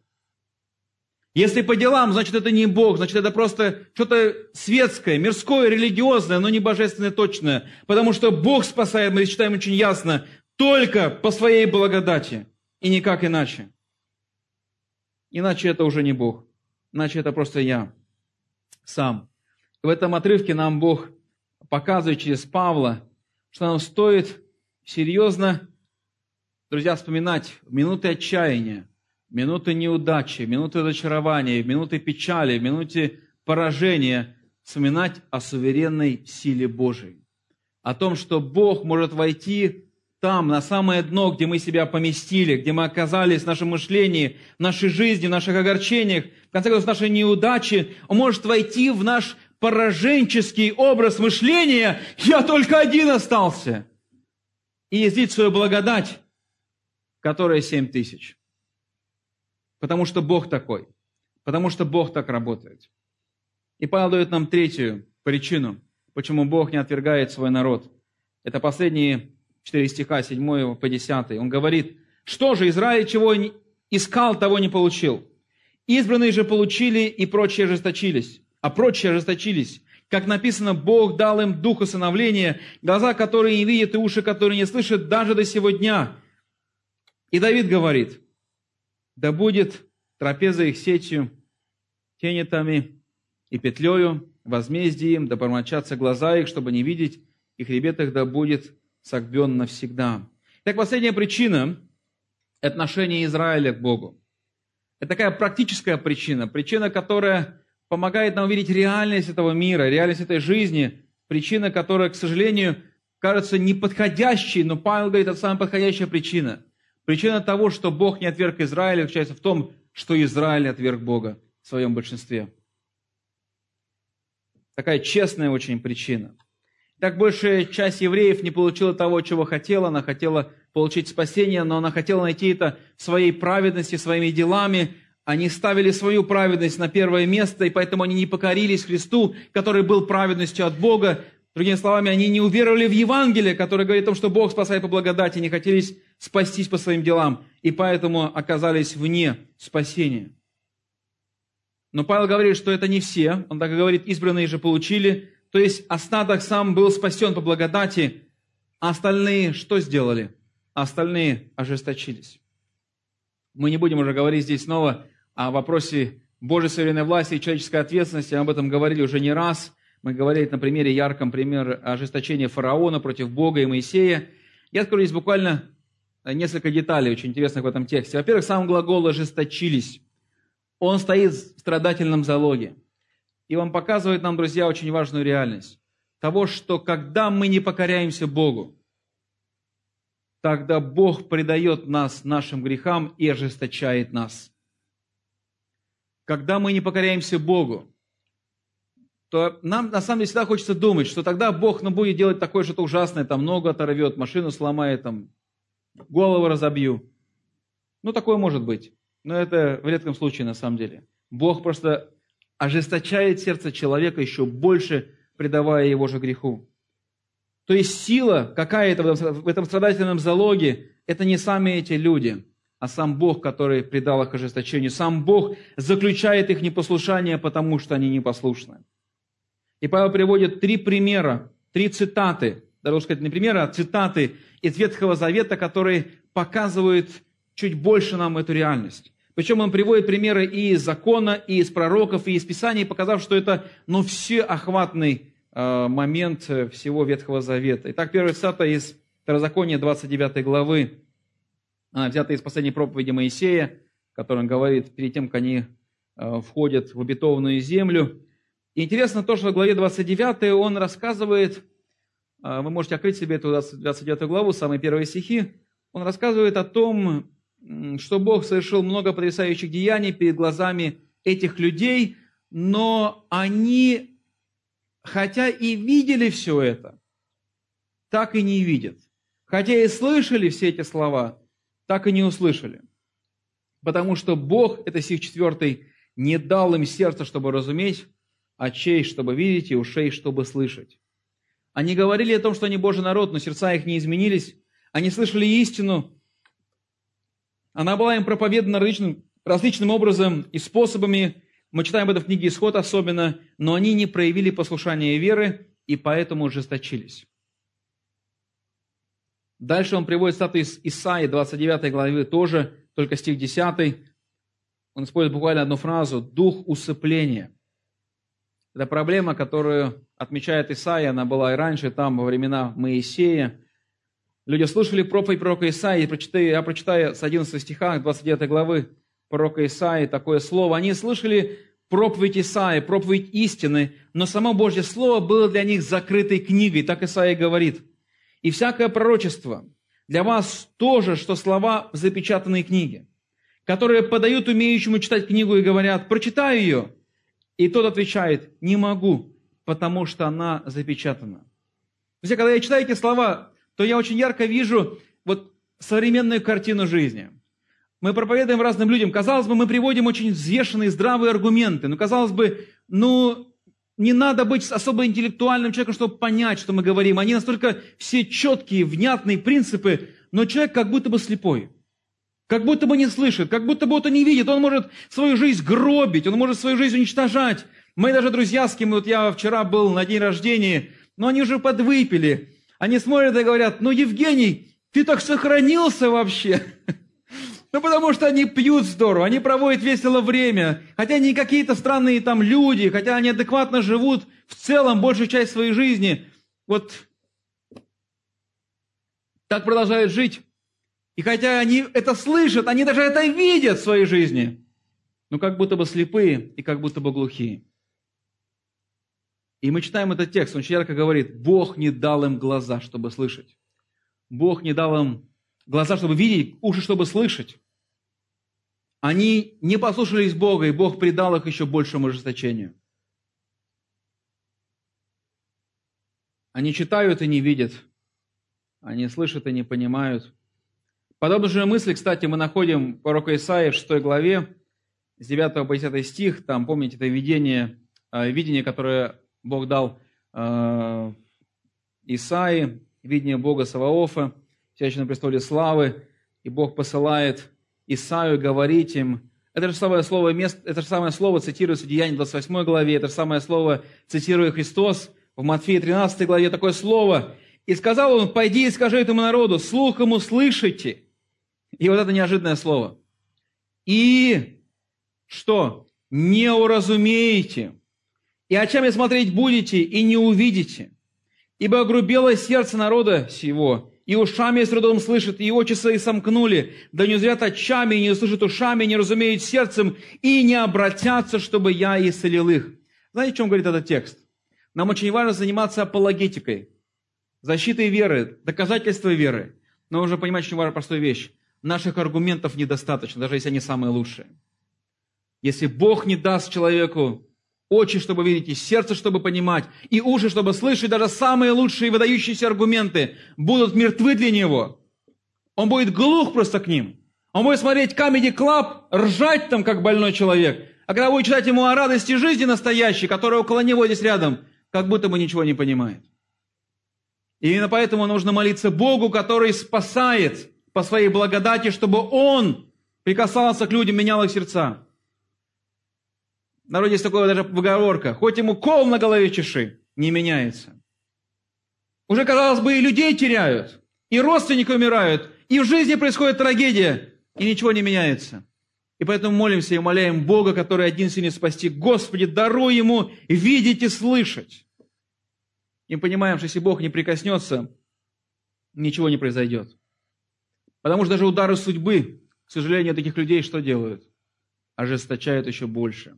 Если по делам, значит это не Бог, значит это просто что-то светское, мирское, религиозное, но не божественное точное. Потому что Бог спасает, мы считаем очень ясно, только по своей благодати и никак иначе. Иначе это уже не Бог, иначе это просто я сам. В этом отрывке нам Бог показывает через Павла, что нам стоит серьезно, друзья, вспоминать минуты отчаяния, минуты неудачи, минуты разочарования, минуты печали, минуты поражения, вспоминать о суверенной силе Божией. О том, что Бог может войти там, на самое дно, где мы себя поместили, где мы оказались в нашем мышлении, в нашей жизни, в наших огорчениях, в конце концов, в нашей неудаче. Он может войти в наш пораженческий образ мышления. Я только один остался. И излить свою благодать, которая семь тысяч. Потому что Бог такой. Потому что Бог так работает. И Павел дает нам третью причину, почему Бог не отвергает свой народ. Это последние четыре стиха, седьмой по десятый. Он говорит, что же Израиль чего искал, того не получил. Избранные же получили, и прочие ожесточились. А прочие ожесточились. Как написано, Бог дал им дух усыновления, глаза, которые не видят, и уши, которые не слышат, даже до сего дня. И Давид говорит, да будет трапеза их сетью, тенетами и петлею, возмездие им, да промолчатся глаза их, чтобы не видеть, и хребет их да будет согбен навсегда. Так, последняя причина – отношение Израиля к Богу. Это такая практическая причина, причина, которая помогает нам увидеть реальность этого мира, реальность этой жизни, причина, которая, к сожалению, кажется неподходящей, но Павел говорит, это самая подходящая причина. Причина того, что Бог не отверг Израиля, заключается в том, что Израиль отверг Бога в своем большинстве. Такая честная очень причина. Так большая часть евреев не получила того, чего хотела. Она хотела получить спасение, но она хотела найти это в своей праведности, своими делами. Они ставили свою праведность на первое место, и поэтому они не покорились Христу, который был праведностью от Бога. Другими словами, они не уверовали в Евангелие, которое говорит о том, что Бог спасает по благодати, не хотели спастись по своим делам, и поэтому оказались вне спасения. Но Павел говорит, что это не все. Он так и говорит, избранные же получили. То есть остаток сам был спасен по благодати, а остальные что сделали? А остальные ожесточились. Мы не будем уже говорить здесь снова о вопросе Божьей суверенной власти и человеческой ответственности. Мы об этом говорили уже не раз. Мы говорили на примере, ярком примере ожесточения фараона против Бога и Моисея. Я скажу здесь буквально несколько деталей очень интересных в этом тексте. Во-первых, сам глагол «ожесточились». Он стоит в страдательном залоге. И он показывает нам, друзья, очень важную реальность. Того, что когда мы не покоряемся Богу, тогда Бог предает нас нашим грехам и ожесточает нас. Когда мы не покоряемся Богу, то нам на самом деле всегда хочется думать, что тогда Бог ну, будет делать такое что-то ужасное, там ногу оторвет, машину сломает, там, голову разобью. Ну, такое может быть. Но это в редком случае на самом деле. Бог просто ожесточает сердце человека еще больше, предавая его же греху. То есть сила какая-то в этом страдательном залоге, это не сами эти люди, а сам Бог, который предал их ожесточению. Сам Бог заключает их непослушание, потому что они непослушны. И Павел приводит три примера, три цитаты, даже сказать не примеры, а цитаты из Ветхого Завета, которые показывают чуть больше нам эту реальность. Причем он приводит примеры и из закона, и из пророков, и из Писаний, показав, что это ну, всеохватный э, момент всего Ветхого Завета. Итак, первая цитата из Второзакония двадцать девятой главы, она взята из последней проповеди Моисея, в которой он говорит перед тем, как они э, входят в обетованную землю. И интересно то, что в главе двадцать девятой он рассказывает, э, вы можете открыть себе эту двадцать девятую главу, самые первые стихи, он рассказывает о том, что Бог совершил много потрясающих деяний перед глазами этих людей, но они, хотя и видели все это, так и не видят. Хотя и слышали все эти слова, так и не услышали. Потому что Бог, это стих четвертый, не дал им сердца, чтобы разуметь, очей, чтобы видеть, и ушей, чтобы слышать. Они говорили о том, что они Божий народ, но сердца их не изменились. Они слышали истину, она была им проповедана различным, различным образом и способами. Мы читаем об этом в книге «Исход» особенно, но они не проявили послушания и веры, и поэтому ожесточились. Дальше он приводит цитату из Исаии, двадцать девятой главы, тоже, только стих десятый. Он использует буквально одну фразу «дух усыпления». Это проблема, которую отмечает Исаия, она была и раньше, там, во времена Моисея. Люди слушали проповедь пророка Исаии, я прочитаю, я прочитаю с одиннадцатого стиха двадцать девятой главы пророка Исаии такое слово. Они слышали проповедь Исаии, проповедь истины, но само Божье Слово было для них закрытой книгой, так Исаия говорит. И всякое пророчество для вас тоже, что слова в запечатанной книге, которые подают умеющему читать книгу и говорят, прочитай ее. И тот отвечает, не могу, потому что она запечатана. Друзья, когда я читаю эти слова, то я очень ярко вижу вот современную картину жизни. Мы проповедуем разным людям. Казалось бы, мы приводим очень взвешенные, здравые аргументы. Но казалось бы, ну, не надо быть особо интеллектуальным человеком, чтобы понять, что мы говорим. Они настолько все четкие, внятные принципы, но человек как будто бы слепой. Как будто бы не слышит, как будто бы это не видит. Он может свою жизнь гробить, он может свою жизнь уничтожать. Мои даже друзья, с кем вот я вчера был на день рождения, но они уже подвыпили. Они смотрят и говорят, ну, Евгений, ты так сохранился вообще. Ну, потому что они пьют здорово, они проводят весело время. Хотя они какие-то странные там люди, хотя они адекватно живут в целом большую часть своей жизни. Вот так продолжают жить. И хотя они это слышат, они даже это видят в своей жизни. Но как будто бы слепые и как будто бы глухие. И мы читаем этот текст, он очень ярко говорит, Бог не дал им глаза, чтобы слышать. Бог не дал им глаза, чтобы видеть, уши, чтобы слышать. Они не послушались Бога, и Бог предал их еще большему ожесточению. Они читают и не видят. Они слышат и не понимают. Подобную же мысль, кстати, мы находим в пророке Исаии в шестой главе, с девятого по десятый стих. Там, помните, это видение, видение, которое Бог дал э, Исаии, видение Бога Саваофа, сидящего на престоле славы, и Бог посылает Исаию говорить им. Это же самое слово, место, это же самое слово цитируется в Деянии двадцать восьмой главе, это же самое слово цитирует Христос в Матфея тринадцатой главе, такое слово. И сказал он, пойди и скажи этому народу, слухом услышите. И вот это неожиданное слово. И что? Не уразумеете. И очами смотреть будете, и не увидите. Ибо огрубело сердце народа сего, и ушами с трудом слышат, и очи свои сомкнули, да не узрят очами, и не услышат ушами, и не разумеют сердцем, и не обратятся, чтобы я исцелил их». Знаете, о чем говорит этот текст? Нам очень важно заниматься апологетикой, защитой веры, доказательством веры. Но нужно понимать очень важную простую вещь. Наших аргументов недостаточно, даже если они самые лучшие. Если Бог не даст человеку очи, чтобы видеть, и сердце, чтобы понимать, и уши, чтобы слышать, даже самые лучшие выдающиеся аргументы будут мертвы для него. Он будет глух просто к ним. Он будет смотреть Comedy Club, ржать там, как больной человек. А когда будет читать ему о радости жизни настоящей, которая около него здесь рядом, как будто бы ничего не понимает. И именно поэтому нужно молиться Богу, который спасает по своей благодати, чтобы Он прикасался к людям, менял их сердца. В народе есть такая даже поговорка: хоть ему кол на голове чеши, не меняется. Уже, казалось бы, и людей теряют, и родственники умирают, и в жизни происходит трагедия, и ничего не меняется. И поэтому молимся и умоляем Бога, который один сильный спасти. Господи, даруй ему видеть и слышать. И понимаем, что если Бог не прикоснется, ничего не произойдет. Потому что даже удары судьбы, к сожалению, таких людей что делают? Ожесточают еще больше.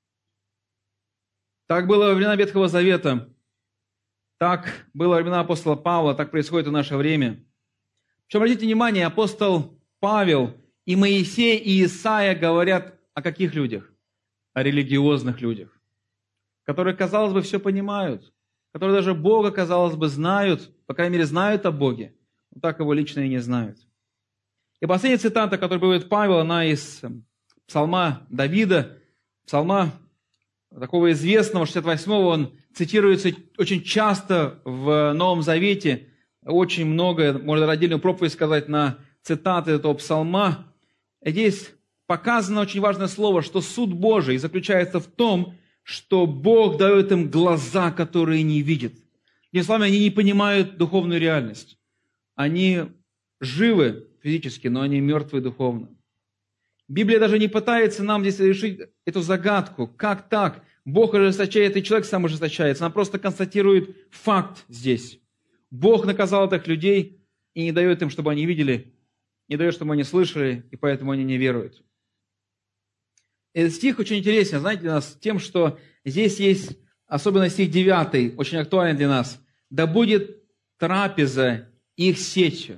Так было во времена Ветхого Завета, так было во времена апостола Павла, так происходит в наше время. Причем, обратите внимание, апостол Павел и Моисей, и Исаия говорят о каких людях? О религиозных людях, которые, казалось бы, все понимают, которые даже Бога, казалось бы, знают, по крайней мере, знают о Боге, но так его лично и не знают. И последняя цитата, которую приводит Павел, она из псалма Давида, псалма такого известного, шестьдесят восьмого, он цитируется очень часто в Новом Завете, очень много, можно отдельную проповедь сказать на цитаты этого псалма. Здесь показано очень важное слово, что суд Божий заключается в том, что Бог дает им глаза, которые не видят. Другими словами, они не понимают духовную реальность. Они живы физически, но они мертвы духовно. Библия даже не пытается нам здесь решить эту загадку. Как так? Бог ожесточает, и человек сам ожесточается. Она просто констатирует факт здесь. Бог наказал этих людей и не дает им, чтобы они видели, не дает, чтобы они слышали, и поэтому они не веруют. Этот стих очень интересен, знаете, для нас тем, что здесь есть, особенно стих девятый, очень актуален для нас. «Да будет трапеза их сетью,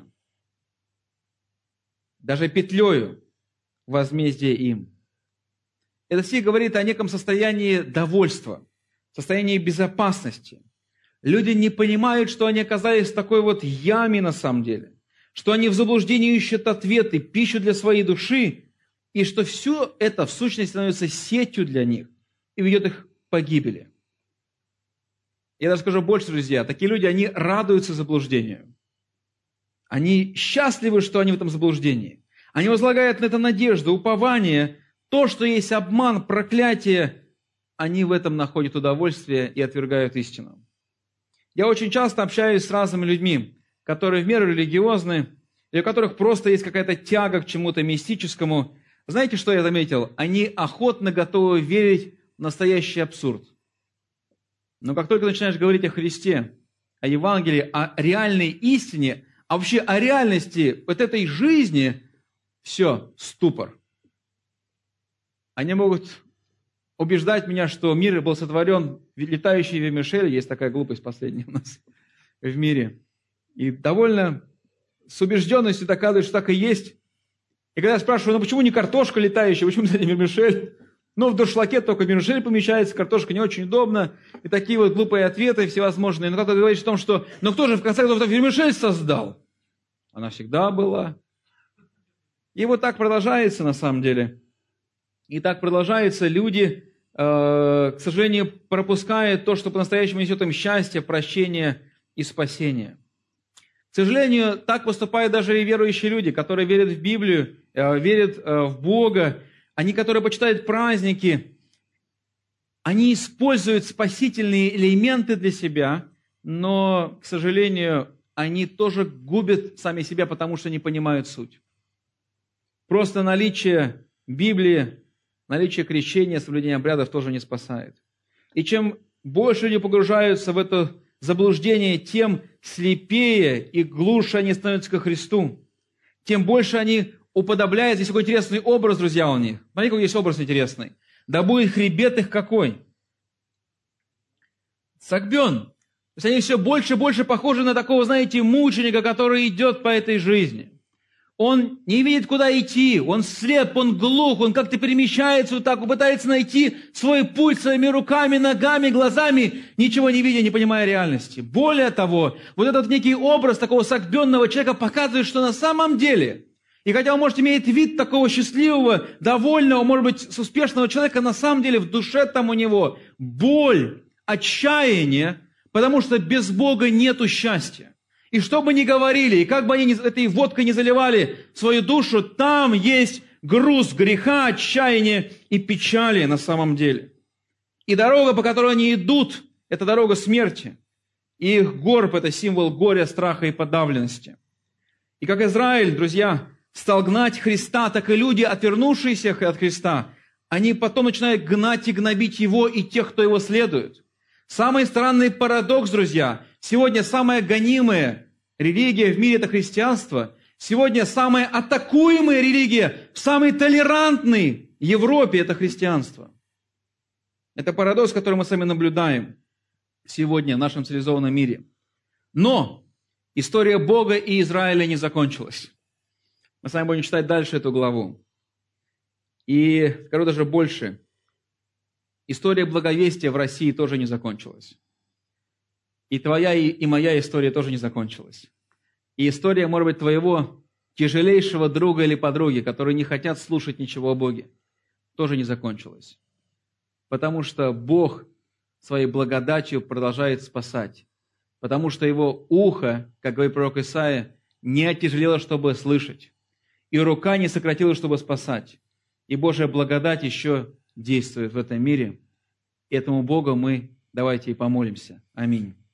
даже петлею возмездие им». Этот стих говорит о неком состоянии довольства, состоянии безопасности. Люди не понимают, что они оказались в такой вот яме на самом деле, что они в заблуждении ищут ответы, пищу для своей души, и что все это в сущности становится сетью для них и ведет их к погибели. Я даже скажу больше, друзья, такие люди, они радуются заблуждению. Они счастливы, что они в этом заблуждении. Они возлагают на это надежду, упование. То, что есть обман, проклятие, они в этом находят удовольствие и отвергают истину. Я очень часто общаюсь с разными людьми, которые в меру религиозны, и у которых просто есть какая-то тяга к чему-то мистическому. Знаете, что я заметил? Они охотно готовы верить в настоящий абсурд. Но как только начинаешь говорить о Христе, о Евангелии, о реальной истине, а вообще о реальности вот этой жизни, все, ступор. Они могут убеждать меня, что мир был сотворен летающий вермишель, есть такая глупость последняя у нас в мире. И довольно с убежденностью доказывают, что так и есть. И когда я спрашиваю, ну почему не картошка летающая, почему не вермишель? Ну, в дуршлаге только вермишель помещается, картошка не очень удобно. И такие вот глупые ответы всевозможные. Но кто-то говорит о том, что, ну кто же в конце концов вермишель создал? Она всегда была. И вот так продолжается на самом деле. И так продолжается. Люди, э, к сожалению, пропускают то, что по-настоящему несет им счастье, прощение и спасение. К сожалению, так поступают даже и верующие люди, которые верят в Библию, э, верят э, в Бога. Они, которые почитают праздники, они используют спасительные элементы для себя, но, к сожалению, они тоже губят сами себя, потому что не понимают суть. Просто наличие Библии, наличие крещения, соблюдения обрядов тоже не спасает. И чем больше люди погружаются в это заблуждение, тем слепее и глуше они становятся ко Христу, тем больше они уподобляются. Здесь такой интересный образ, друзья, у них. Смотрите, какой есть образ интересный. Да будет хребет их какой? Согбен. То есть они все больше и больше похожи на такого, знаете, мученика, который идет по этой жизни. Он не видит, куда идти, он слеп, он глух, он как-то перемещается вот так, он пытается найти свой путь своими руками, ногами, глазами, ничего не видя, не понимая реальности. Более того, вот этот некий образ такого согбенного человека показывает, что на самом деле, и хотя он, может, имеет вид такого счастливого, довольного, может быть, успешного человека, на самом деле в душе там у него боль, отчаяние, потому что без Бога нету счастья. И что бы ни говорили, и как бы они этой водкой не заливали свою душу, там есть груз греха, отчаяния и печали на самом деле. И дорога, по которой они идут, это дорога смерти. И их горб – это символ горя, страха и подавленности. И как Израиль, друзья, стал гнать Христа, так и люди, отвернувшиеся от Христа, они потом начинают гнать и гнобить Его и тех, кто Его следует. Самый странный парадокс, друзья, сегодня самая гонимая религия в мире – это христианство. Сегодня самая атакуемая религия в самой толерантной Европе – это христианство. Это парадокс, который мы сами наблюдаем сегодня в нашем цивилизованном мире. Но история Бога и Израиля не закончилась. Мы с вами будем читать дальше эту главу. И скажу даже больше. История благовестия в России тоже не закончилась. И твоя, и, и моя история тоже не закончилась. И история, может быть, твоего тяжелейшего друга или подруги, которые не хотят слушать ничего о Боге, тоже не закончилась. Потому что Бог своей благодатью продолжает спасать. Потому что Его ухо, как говорит пророк Исаия, не оттяжелело, чтобы слышать. И рука не сократилась, чтобы спасать. И Божья благодать еще действует в этом мире. И этому Богу мы давайте и помолимся. Аминь.